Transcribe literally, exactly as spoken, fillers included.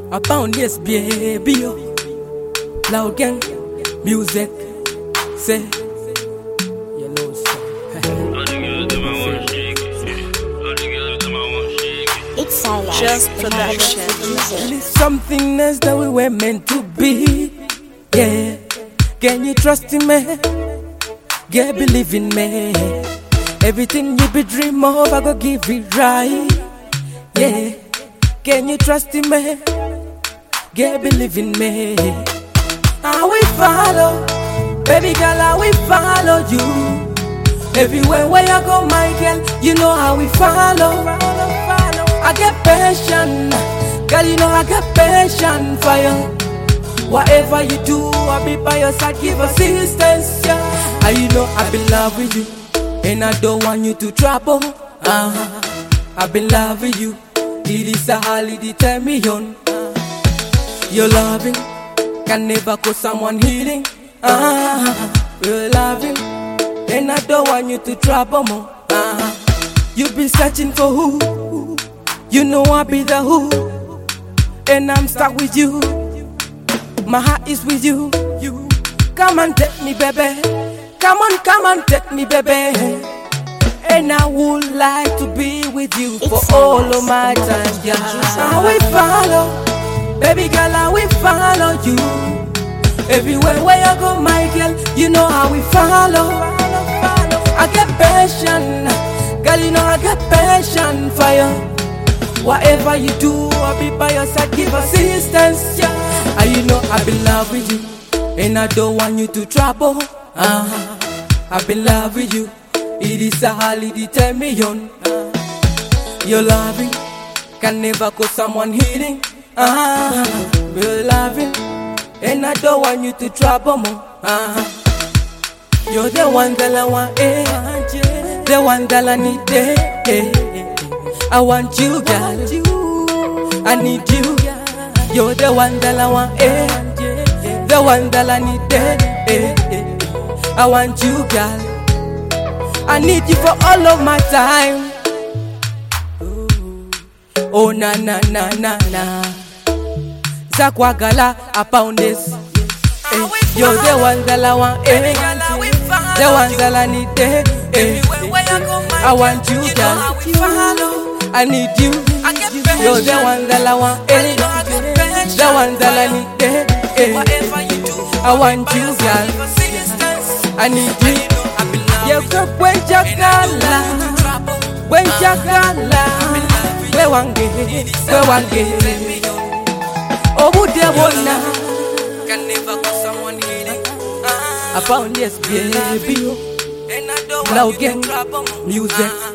I found this baby, yo. Loud gang, music, say, you know, It's silence. Just production. it's something else that we were meant to be. Yeah, can you trust in me? Yeah, believe in me. Everything you be dream of, I go give it right. Yeah, can you trust in me? Yeah, believe in me. I will follow, baby girl, I will follow you. Everywhere where you go, my girl, you know how we follow. I get passion, girl, you know I get passion for you. Whatever you do, I'll be by your side, give assistance, yeah. And you know I've been love with you, and I don't want you to trouble. Uh-huh. I've been loving you, it is a holiday, turn me on. Your loving can never cause someone healing. Uh-huh. You're loving, and I don't want you to trouble more. Uh-huh. You've been searching for who? You know I'll be the who, and I'm stuck with you. My heart is with you. You come and take me, baby. Come on, come and take me, baby. And I would like to be with you for It's all nice. of my time. Yeah, I will follow, baby girl. I will follow you everywhere where you go, my girl. You know how we follow. I get passion, girl. You know I get passion for you. Whatever you do, I'll be by your side, give assistance, yeah. And you know I've been love with you, and I don't want you to trouble. Uh-huh. I've been love with you, it is a holiday, turn me on. Uh-huh. Your loving can never cause someone healing. Uh-huh. You're loving, and I don't want you to trouble more. Uh-huh. You're the one that I want, eh? The one that I need, eh? eh. I want you, girl. I need you. You're the one that I want, eh? The one that I need, eh? eh, eh. I want you, girl. I need you for all of my time. Oh na na na na na. Zakwagala, I found this. Eh, you're the one that I want, eh? The one that I need, eh? eh, eh. I want you, girl. I need you. You're the one that I want, eh? The one that I need, eh? eh. I want you, girl. I need you. You go when Jakala, when Jakala, where one get, where one get. Oh, would there wanna? Can never cause someone healing. I found yes, baby. Loud gang, music.